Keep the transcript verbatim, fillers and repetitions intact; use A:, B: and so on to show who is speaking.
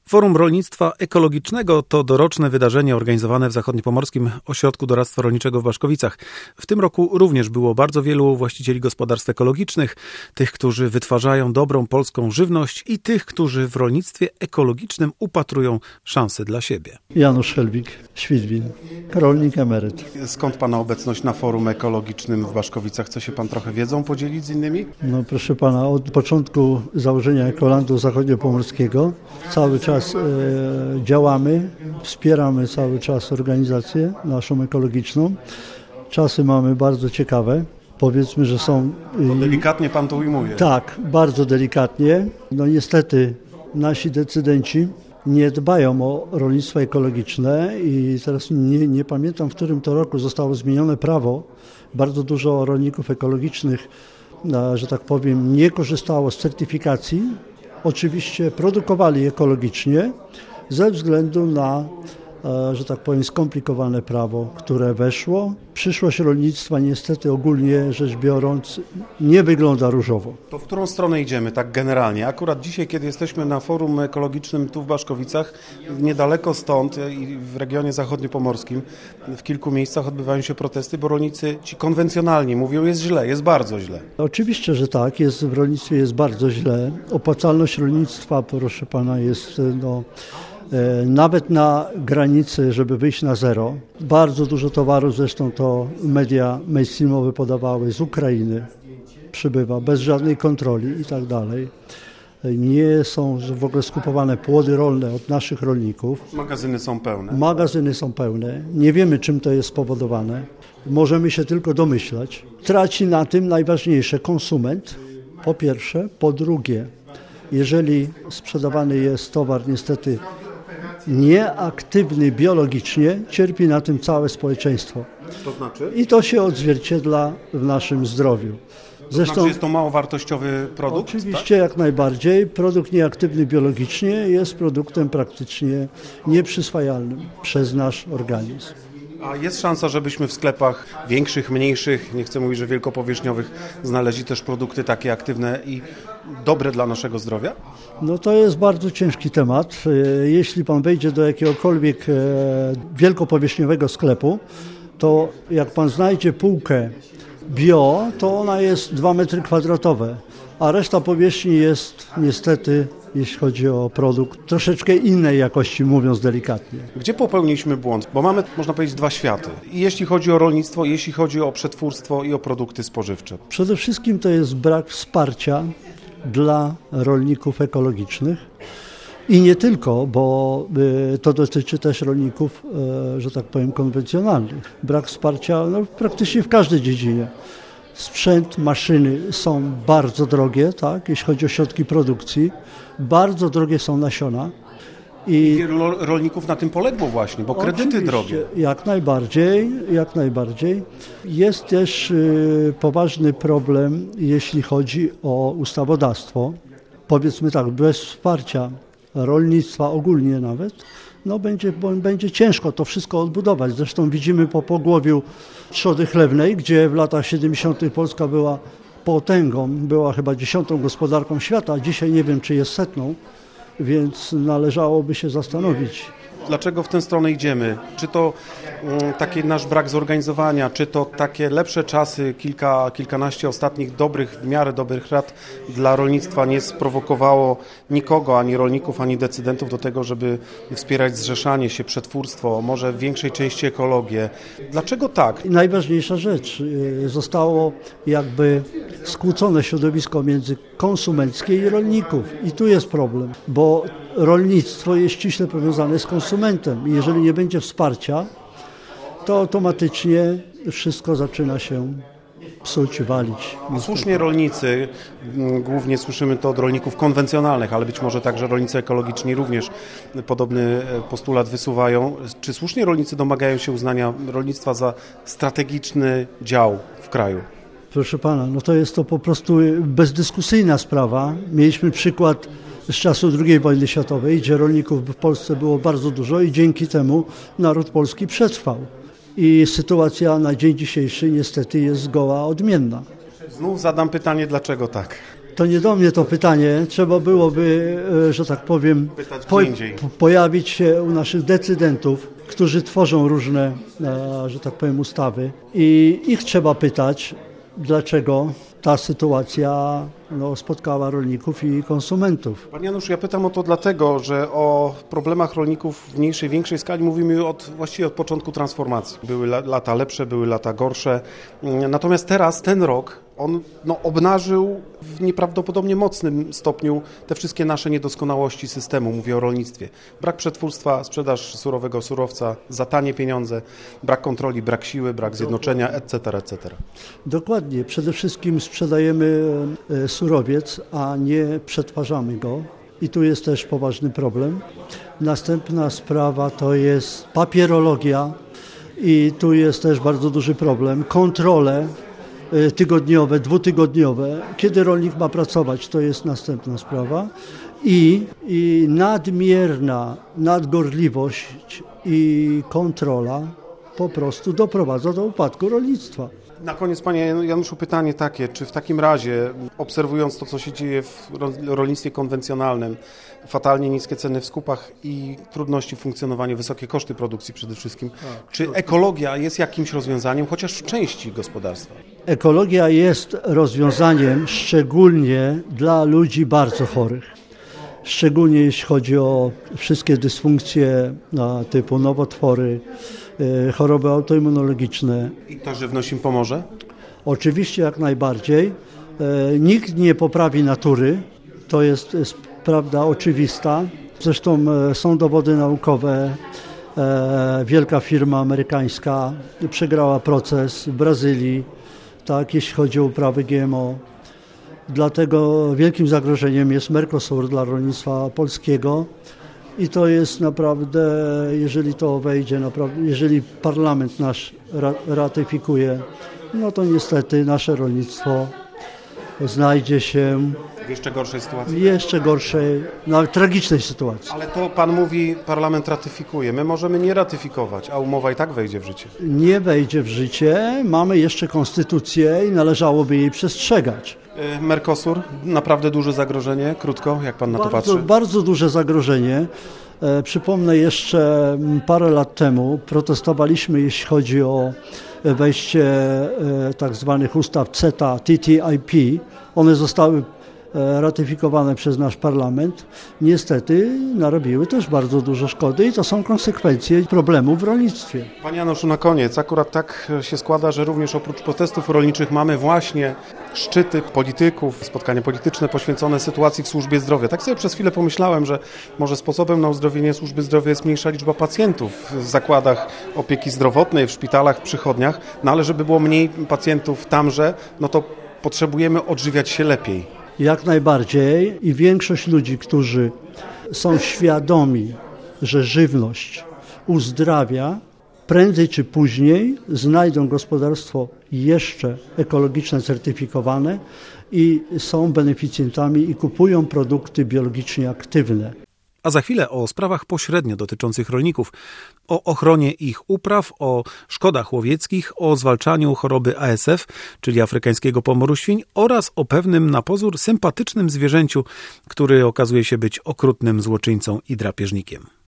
A: Forum Rolnictwa Ekologicznego to doroczne wydarzenie organizowane w Zachodniopomorskim Ośrodku Doradztwa Rolniczego w Baszkowicach. W tym roku również było bardzo wielu właścicieli gospodarstw ekologicznych, tych, którzy wytwarzają dobrą polską żywność i tych, którzy w rolnictwie ekologicznym upatrują szansy dla siebie.
B: Janusz Helwig, Świdwin, rolnik emeryt.
A: Skąd Pana obecność na Forum Ekologicznym w Baszkowicach? Chce się Pan trochę wiedzą podzielić z innymi?
B: No proszę Pana, od początku założenia Ekolandu Zachodniopomorskiego cały czas e, działamy, wspieramy cały czas organizację naszą ekologiczną. Czasy mamy bardzo ciekawe. Powiedzmy, że są...
A: To delikatnie Pan to ujmuje.
B: Tak, bardzo delikatnie. No niestety nasi decydenci nie dbają o rolnictwo ekologiczne i teraz nie, nie pamiętam, w którym to roku zostało zmienione prawo. Bardzo dużo rolników ekologicznych, że tak powiem, nie korzystało z certyfikacji. Oczywiście produkowali ekologicznie ze względu na, że tak powiem, skomplikowane prawo, które weszło. Przyszłość rolnictwa niestety ogólnie rzecz biorąc nie wygląda różowo.
A: To w którą stronę idziemy tak generalnie? Akurat dzisiaj, kiedy jesteśmy na Forum Ekologicznym tu w Baszkowicach, niedaleko stąd i w regionie zachodniopomorskim w kilku miejscach odbywają się protesty, bo rolnicy ci konwencjonalni mówią, jest źle, jest bardzo źle.
B: Oczywiście, że tak, jest, w rolnictwie jest bardzo źle. Opłacalność rolnictwa, proszę Pana, jest no, nawet na granicy, żeby wyjść na zero. Bardzo dużo towarów, zresztą to media mainstreamowe podawały, z Ukrainy przybywa, bez żadnej kontroli i tak dalej. Nie są w ogóle skupowane płody rolne od naszych rolników.
A: Magazyny są pełne.
B: Magazyny są pełne. Nie wiemy, czym to jest spowodowane. Możemy się tylko domyślać. Traci na tym najważniejsze konsument, po pierwsze. Po drugie, jeżeli sprzedawany jest towar niestety nieaktywny biologicznie, cierpi na tym całe społeczeństwo.
A: To znaczy?
B: I to się odzwierciedla w naszym zdrowiu.
A: Zresztą, to znaczy jest to mało wartościowy produkt?
B: Oczywiście, tak? Jak najbardziej. Produkt nieaktywny biologicznie jest produktem praktycznie nieprzyswajalnym przez nasz organizm.
A: A jest szansa, żebyśmy w sklepach większych, mniejszych, nie chcę mówić, że wielkopowierzchniowych, znaleźli też produkty takie aktywne i dobre dla naszego zdrowia?
B: No to jest bardzo ciężki temat. Jeśli Pan wejdzie do jakiegokolwiek wielkopowierzchniowego sklepu, to jak Pan znajdzie półkę bio, to ona jest dwa metry kwadratowe, a reszta powierzchni jest niestety, jeśli chodzi o produkt, troszeczkę innej jakości, mówiąc delikatnie.
A: Gdzie popełniliśmy błąd? Bo mamy, można powiedzieć, dwa światy. I jeśli chodzi o rolnictwo, jeśli chodzi o przetwórstwo i o produkty spożywcze.
B: Przede wszystkim to jest brak wsparcia dla rolników ekologicznych. I nie tylko, bo to dotyczy też rolników, że tak powiem, konwencjonalnych. Brak wsparcia no, praktycznie w każdej dziedzinie. Sprzęt, maszyny są bardzo drogie, tak, jeśli chodzi o środki produkcji. Bardzo drogie są nasiona.
A: I wielu rolników na tym poległo właśnie, bo kredyty drogie.
B: Jak najbardziej, jak najbardziej. Jest też y, poważny problem, jeśli chodzi o ustawodawstwo. Powiedzmy tak, bez wsparcia rolnictwa ogólnie nawet, no będzie, będzie ciężko to wszystko odbudować. Zresztą widzimy po pogłowiu trzody chlewnej, gdzie w latach siedemdziesiątych Polska była potęgą, była chyba dziesiątą gospodarką świata, dzisiaj nie wiem, czy jest setną, więc należałoby się zastanowić.
A: Dlaczego w tę stronę idziemy? Czy to um, taki nasz brak zorganizowania, czy to takie lepsze czasy, kilka, kilkanaście ostatnich dobrych, w miarę dobrych rad dla rolnictwa nie sprowokowało nikogo, ani rolników, ani decydentów do tego, żeby wspierać zrzeszanie się, przetwórstwo, może w większej części ekologię. Dlaczego tak?
B: Najważniejsza rzecz, zostało jakby skłócone środowisko między konsumenckie i rolników. I tu jest problem, bo rolnictwo jest ściśle powiązane z konsumentem i jeżeli nie będzie wsparcia, to automatycznie wszystko zaczyna się psuć, walić.
A: A słusznie rolnicy, głównie słyszymy to od rolników konwencjonalnych, ale być może także rolnicy ekologiczni również podobny postulat wysuwają. Czy słusznie rolnicy domagają się uznania rolnictwa za strategiczny dział w kraju?
B: Proszę Pana, no to jest to po prostu bezdyskusyjna sprawa. Mieliśmy przykład z czasu drugiej wojny światowej, gdzie rolników w Polsce było bardzo dużo i dzięki temu naród polski przetrwał. I sytuacja na dzień dzisiejszy niestety jest zgoła odmienna.
A: Znów zadam pytanie, dlaczego tak?
B: To nie do mnie to pytanie. Trzeba byłoby, że tak powiem, po, pojawić się u naszych decydentów, którzy tworzą różne, że tak powiem, ustawy. I ich trzeba pytać, dlaczego ta sytuacja no, spotkała rolników i konsumentów.
A: Panie Janusz, ja pytam o to dlatego, że o problemach rolników w mniejszej, większej skali mówimy od, właściwie od początku transformacji. Były lata lepsze, były lata gorsze. Natomiast teraz ten rok on no, obnażył w nieprawdopodobnie mocnym stopniu te wszystkie nasze niedoskonałości systemu. Mówię o rolnictwie. Brak przetwórstwa, sprzedaż surowego surowca za tanie pieniądze, brak kontroli, brak siły, brak zjednoczenia, et cetera, et cetera.
B: Dokładnie. Przede wszystkim sprzedajemy surowiec, a nie przetwarzamy go. I tu jest też poważny problem. Następna sprawa to jest papierologia i tu jest też bardzo duży problem. Kontrole tygodniowe, dwutygodniowe. Kiedy rolnik ma pracować, to jest następna sprawa. I, i nadmierna nadgorliwość i kontrola po prostu doprowadza do upadku rolnictwa.
A: Na koniec, panie Januszu, pytanie takie, czy w takim razie, obserwując to, co się dzieje w rolnictwie konwencjonalnym, fatalnie niskie ceny w skupach i trudności w funkcjonowaniu, wysokie koszty produkcji przede wszystkim, A, czy ekologia jest jakimś rozwiązaniem, chociaż w części gospodarstwa?
B: Ekologia jest rozwiązaniem szczególnie dla ludzi bardzo chorych. Szczególnie jeśli chodzi o wszystkie dysfunkcje no, typu nowotwory, choroby autoimmunologiczne.
A: I ta żywność im pomoże?
B: Oczywiście jak najbardziej. Nikt nie poprawi natury, to jest, jest prawda oczywista. Zresztą są dowody naukowe. Wielka firma amerykańska przegrała proces w Brazylii, tak, jeśli chodzi o uprawy G M O. Dlatego wielkim zagrożeniem jest Mercosur dla rolnictwa polskiego. I to jest naprawdę, jeżeli to wejdzie, naprawdę, jeżeli parlament nasz ratyfikuje, no to niestety nasze rolnictwo znajdzie się
A: w jeszcze gorszej sytuacji.
B: Jeszcze gorszej, nawet tragicznej sytuacji.
A: Ale to pan mówi, parlament ratyfikuje. My możemy nie ratyfikować, a umowa i tak wejdzie w życie.
B: Nie wejdzie w życie. Mamy jeszcze konstytucję i należałoby jej przestrzegać.
A: Mercosur, naprawdę duże zagrożenie, krótko, jak pan na to
B: bardzo,
A: patrzy?
B: Bardzo duże zagrożenie. E, przypomnę, jeszcze parę lat temu protestowaliśmy, jeśli chodzi o wejście e, tak zwanych ustaw CETA, T T I P. One zostały ratyfikowane przez nasz parlament, niestety narobiły też bardzo dużo szkody i to są konsekwencje problemów w rolnictwie.
A: Panie Januszu, na koniec, akurat tak się składa, że również oprócz protestów rolniczych mamy właśnie szczyty polityków, spotkania polityczne poświęcone sytuacji w służbie zdrowia. Tak sobie przez chwilę pomyślałem, że może sposobem na uzdrowienie służby zdrowia jest mniejsza liczba pacjentów w zakładach opieki zdrowotnej, w szpitalach, w przychodniach, no ale żeby było mniej pacjentów tamże, no to potrzebujemy odżywiać się lepiej.
B: Jak najbardziej i większość ludzi, którzy są świadomi, że żywność uzdrawia, prędzej czy później znajdą gospodarstwo jeszcze ekologiczne, certyfikowane i są beneficjentami i kupują produkty biologicznie aktywne.
A: A za chwilę o sprawach pośrednio dotyczących rolników, o ochronie ich upraw, o szkodach łowieckich, o zwalczaniu choroby A S F, czyli afrykańskiego pomoru świń, oraz o pewnym na pozór sympatycznym zwierzęciu, który okazuje się być okrutnym złoczyńcą i drapieżnikiem.